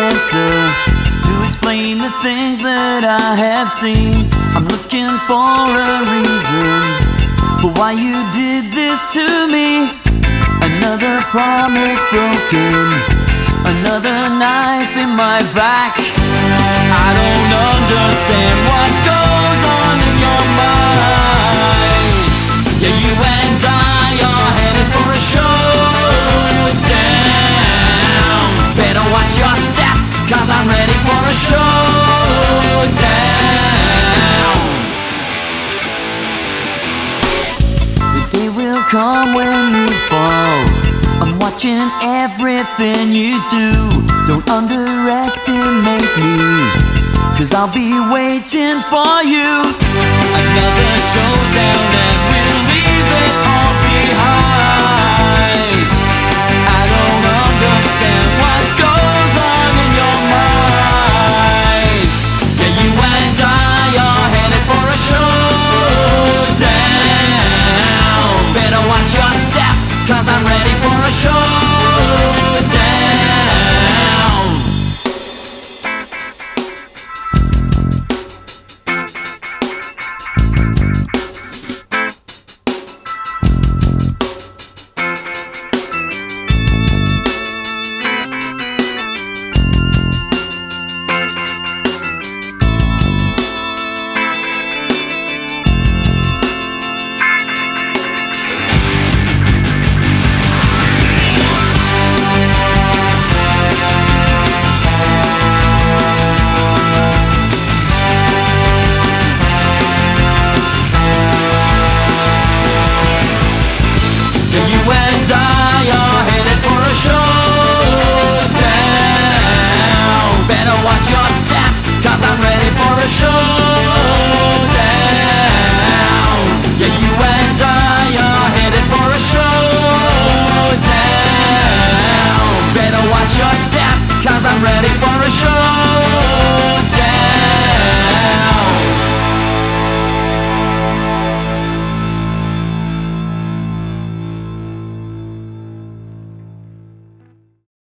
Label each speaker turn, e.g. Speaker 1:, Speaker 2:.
Speaker 1: answer to explain the things that I have seen. I'm looking for a reason for why you did this to me. Another promise broken, another knife in my back. I don't understand what goes on in your mind. Yeah, you and I are headed for a showdown. Better watch your step, 'cause I'm ready for a showdown. The day will come when you fall. I'm watching everything you do. Don't underestimate me, 'cause I'll be waiting for you. Another showdown and we'll leave it all behind. I don't understand what goes on in your mind. Yeah, you and I are headed for a showdown. Better watch your step, 'cause I'm ready for a showdown. You and I are headed for a showdown. Better watch your step, 'cause I'm ready for a showdown.